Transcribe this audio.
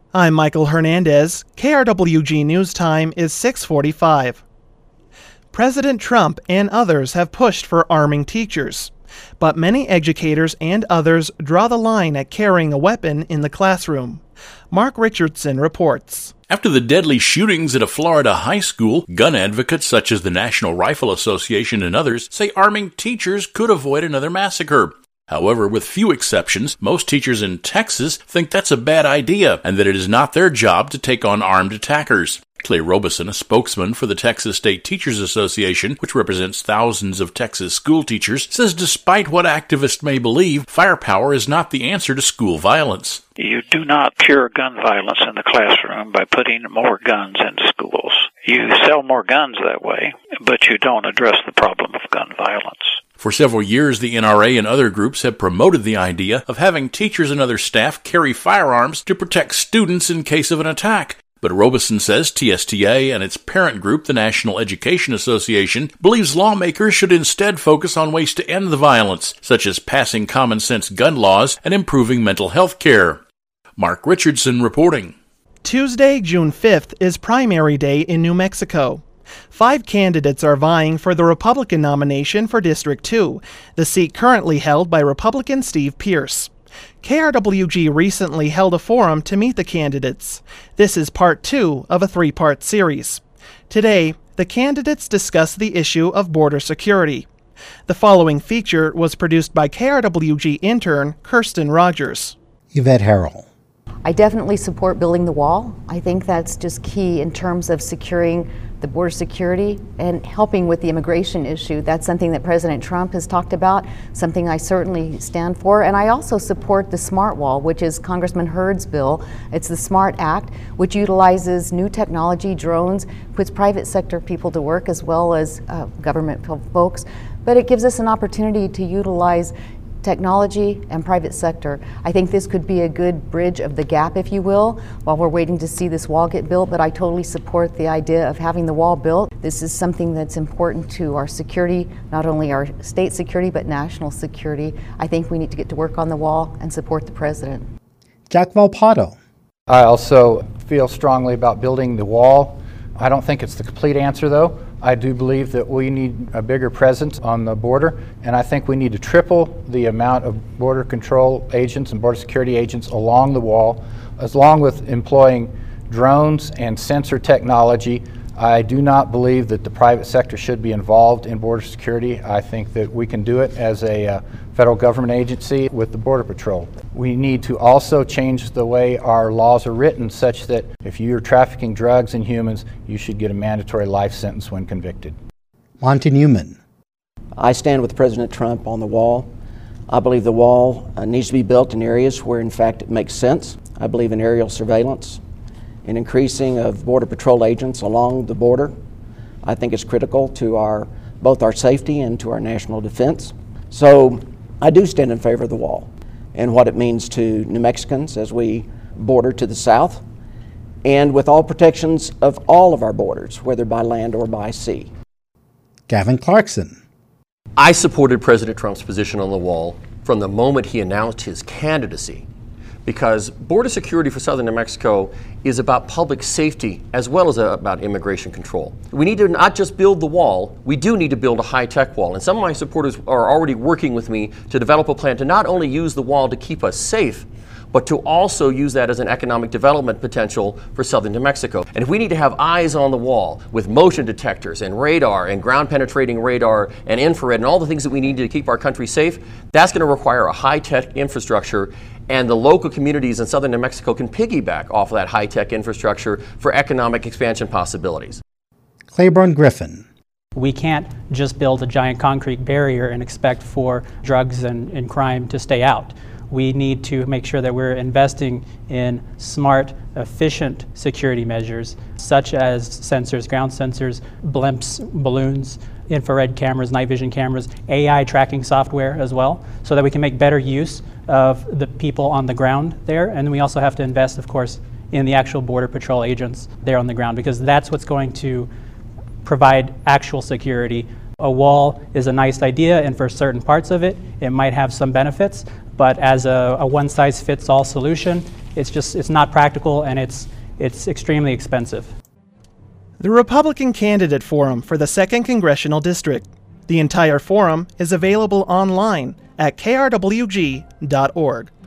I'm Michael Hernandez. KRWG News Time is 6:45. President Trump and others have pushed for arming teachers, but many educators and others draw the line at carrying a weapon in the classroom. Mark Richardson reports. After the deadly shootings at a Florida high school, gun advocates such as the National Rifle Association and others say arming teachers could avoid another massacre. However, with few exceptions, most teachers in Texas think that's a bad idea and that it is not their job to take on armed attackers. Clay Robeson, a spokesman for the Texas State Teachers Association, which represents thousands of Texas school teachers, says despite what activists may believe, firepower is not the answer to school violence. You do not cure gun violence in the classroom by putting more guns into schools. You sell more guns that way, but you don't address the problem of gun violence. For several years, the NRA and other groups have promoted the idea of having teachers and other staff carry firearms to protect students in case of an attack. But Robeson says TSTA and its parent group, the National Education Association, believes lawmakers should instead focus on ways to end the violence, such as passing common-sense gun laws and improving mental health care. Mark Richardson reporting. Tuesday, June 5th, is primary day in New Mexico. 5 candidates are vying for the Republican nomination for District 2, the seat currently held by Republican Steve Pearce. KRWG recently held a forum to meet the candidates. This is part 2 of a 3-part series. Today, the candidates discuss the issue of border security. The following feature was produced by KRWG intern Kirsten Rogers. Yvette Harrell. I definitely support building the wall. I think that's just key in terms of securing the border security and helping with the immigration issue. That's something that President Trump has talked about, something I certainly stand for. And I also support the SMART Wall, which is Congressman Hurd's bill. It's the SMART Act, which utilizes new technology, drones, puts private sector people to work as well as government folks. But it gives us an opportunity to utilize technology and private sector. I think this could be a good bridge of the gap, if you will, while we're waiting to see this wall get built, but I totally support the idea of having the wall built. This is something that's important to our security, not only our state security, but national security. I think we need to get to work on the wall and support the president. Jack Volpato. I also feel strongly about building the wall. I don't think it's the complete answer, though. I do believe that we need a bigger presence on the border, and I think we need to triple the amount of border control agents and border security agents along the wall, along with employing drones and sensor technology. I do not believe that the private sector should be involved in border security. I think that we can do it as a federal government agency with the Border Patrol. We need to also change the way our laws are written such that if you're trafficking drugs and humans, you should get a mandatory life sentence when convicted. Monty Newman. I stand with President Trump on the wall. I believe the wall needs to be built in areas where in fact it makes sense. I believe in aerial surveillance, in increasing of Border Patrol agents along the border. I think it's critical to both our safety and to our national defense. So I do stand in favor of the wall and what it means to New Mexicans as we border to the south, and with all protections of all of our borders, whether by land or by sea. Gavin Clarkson. I supported President Trump's position on the wall from the moment he announced his candidacy, because border security for southern New Mexico is about public safety as well as about immigration control. We need to not just build the wall, we do need to build a high-tech wall. And some of my supporters are already working with me to develop a plan to not only use the wall to keep us safe, but to also use that as an economic development potential for southern New Mexico. And if we need to have eyes on the wall with motion detectors and radar and ground penetrating radar and infrared and all the things that we need to keep our country safe, that's going to require a high-tech infrastructure, and the local communities in southern New Mexico can piggyback off of that high-tech infrastructure for economic expansion possibilities. Claiborne Griffin. We can't just build a giant concrete barrier and expect for drugs and crime to stay out. We need to make sure that we're investing in smart, efficient security measures, such as sensors, ground sensors, blimps, balloons, infrared cameras, night vision cameras, AI tracking software as well, so that we can make better use of the people on the ground there. And we also have to invest, of course, in the actual Border Patrol agents there on the ground, because that's what's going to provide actual security. A wall is a nice idea, and for certain parts of it, it might have some benefits, but as a one-size-fits-all solution, it's not practical, and it's extremely expensive. The Republican Candidate Forum for the 2nd Congressional District. The entire forum is available online at krwg.org.